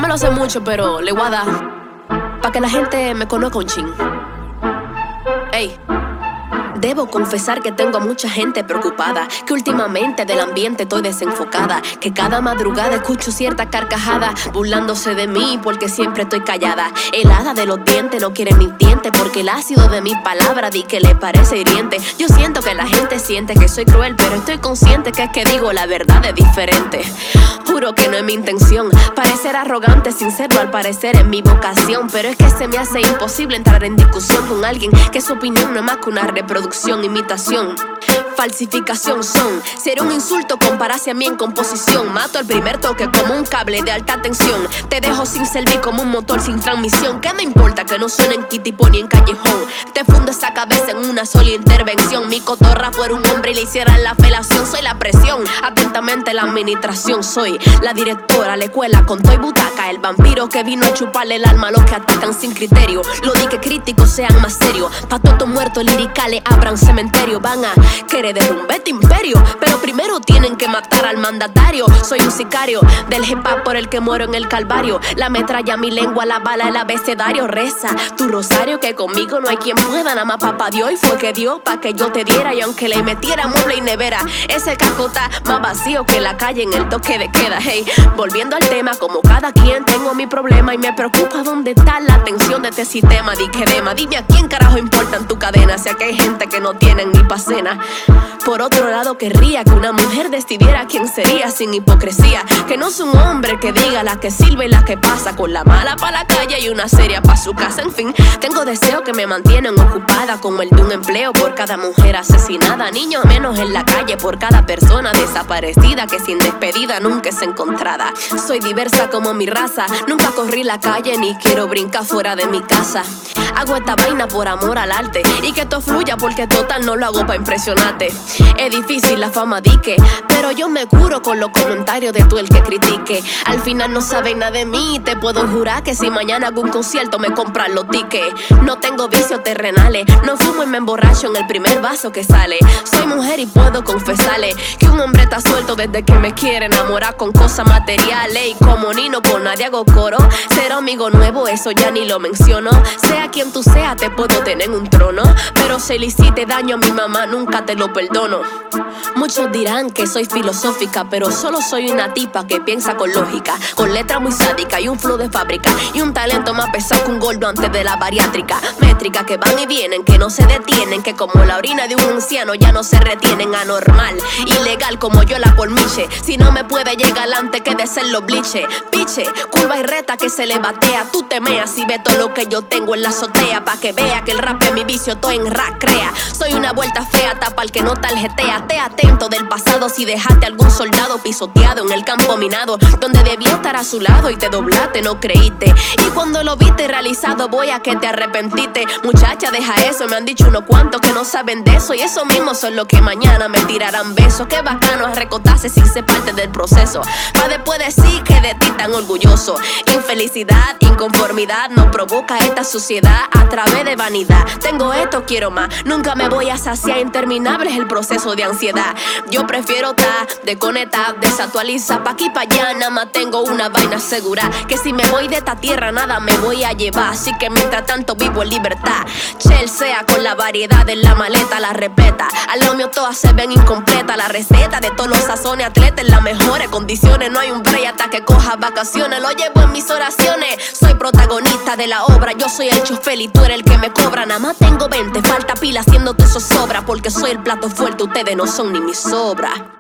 lo sé mucho, pero le voy a dar pa' que la gente me conozca un chin. Ey. Debo confesar que tengo a mucha gente preocupada, que últimamente del ambiente estoy desenfocada, que cada madrugada escucho cierta carcajada burlándose de mí porque siempre estoy callada. El hada de los dientes no quiere mis dientes porque el ácido de mis palabras di que le parece hiriente. Yo siento que la gente siente que soy cruel, pero estoy consciente que es que digo la verdad es diferente. Juro que no es mi intención parecer arrogante, sincero al parecer es mi vocación, pero es que se me hace imposible entrar en discusión con alguien que su opinión no es más que una reproducción, imitación, falsificación son. Será un insulto compararse a mí en composición. Mato el primer toque como un cable de alta tensión. Te dejo sin servir como un motor sin transmisión. ¿Qué me importa que no suene en Kitipo ni en Callejón? Te fundo esa cabeza en una sola intervención. Mi cotorra fuera un hombre y le hicieran la felación. Soy la presión, atentamente la administración. Soy la directora, la escuela con toy butaca. El vampiro que vino a chuparle el alma a los que atacan sin criterio. Lo di que críticos sean más serios. Pa' todos muertos liricales abran cementerio. Van a querer derrumbar este imperio, pero primero tienen que matar al mandatario. Soy un sicario del hip hop por el que muero en el calvario. La metralla, mi lengua, la bala, el abecedario. Reza tu rosario que conmigo no hay quien pueda. Nada más papá Dios y fue que dio pa' que yo te diera. Y aunque le metiera mueble y nevera, ese casco está más vacío que la calle en el toque de queda. Hey, volviendo al tema, como cada quien tengo mi problema y me preocupa dónde está la atención de este sistema. Di que dema, dime a quién carajo importa en tu cadena, si aquí hay gente que no tienen ni pa' cena. Por otro lado querría que una mujer decidiera quién sería sin hipocresía, que no es un hombre que diga la que sirve y la que pasa, con la mala pa' la calle y una seria pa' su casa. En fin, tengo deseos que me mantienen ocupada, como el de un empleo por cada mujer asesinada, niños menos en la calle por cada persona desaparecida que sin despedida nunca es encontrada. Soy diversa como mi raza, nunca corrí la calle ni quiero brincar fuera de mi casa. Hago esta vaina por amor al arte y que esto fluya porque total no lo hago pa' impresionarte. Es difícil la fama dique, pero yo me curo con los comentarios de tú el que critique. Al final no saben nada de mí, te puedo jurar que si mañana hago un concierto me compran los tickets. No tengo vicios terrenales, no fumo y me emborracho en el primer vaso que sale. Soy mujer y puedo confesarle que un hombre está suelto desde que me quiere enamorar con cosas materiales. Y como ni no con nadie hago coro, ser amigo nuevo eso ya ni lo menciono. Sea quien tú seas te puedo tener en un trono, pero si le hiciste daño a mi mamá nunca te lo perdono. Muchos dirán que soy filosófica, pero solo soy una tipa que piensa con lógica, con letra muy sádica y un flow de fábrica y un talento más pesado que un gordo antes de la bariátrica. Métrica que van y vienen, que no se detienen, que como la orina de un anciano ya no se retienen. Anormal, ilegal como yo la colmiche, si no me puede llegar antes que de ser los bliches. Piche, curva y reta que se le batea, tú te meas y ve todo lo que yo tengo en la azotea, pa' que vea que el rap es mi vicio, todo en rap crea. Soy una vuelta fea, tapa al que no tarjetea. Te atento del pasado si dejaste algún soldado pisoteado en el campo minado, donde debía estar a su lado y te doblaste, no creíste. Y cuando lo viste realizado voy a que te arrepentiste. Muchacha, deja eso, me han dicho unos cuantos que no saben de eso, y eso mismo son los que mañana me tirarán besos. Qué bacano es recotarse sin ser parte del proceso, pa' después decir que de ti tan orgulloso. Infelicidad, inconformidad no provoca esta suciedad a través de vanidad. Tengo esto, quiero más, nunca me voy a saciar, interminable es el proceso de ansiedad. Yo prefiero estar desconectar, desactualizar, pa' aquí pa' allá nada más tengo una vaina segura, que si me voy de esta tierra nada me voy a llevar, así que mientras tanto vivo en libertad. Chelsea con la variedad en la maleta la repleta, al lado mío todas se ven incompletas, la receta de todos los sazones atletas en las mejores condiciones, no hay un break hasta que coja vacaciones, lo llevo en mis oraciones, soy protagonista de la obra, yo soy el chofer y tú eres el que me cobra, nada más tengo 20, falta pila haciéndote zozobra, porque soy el plato fuerte, ustedes no son ni mi sobra.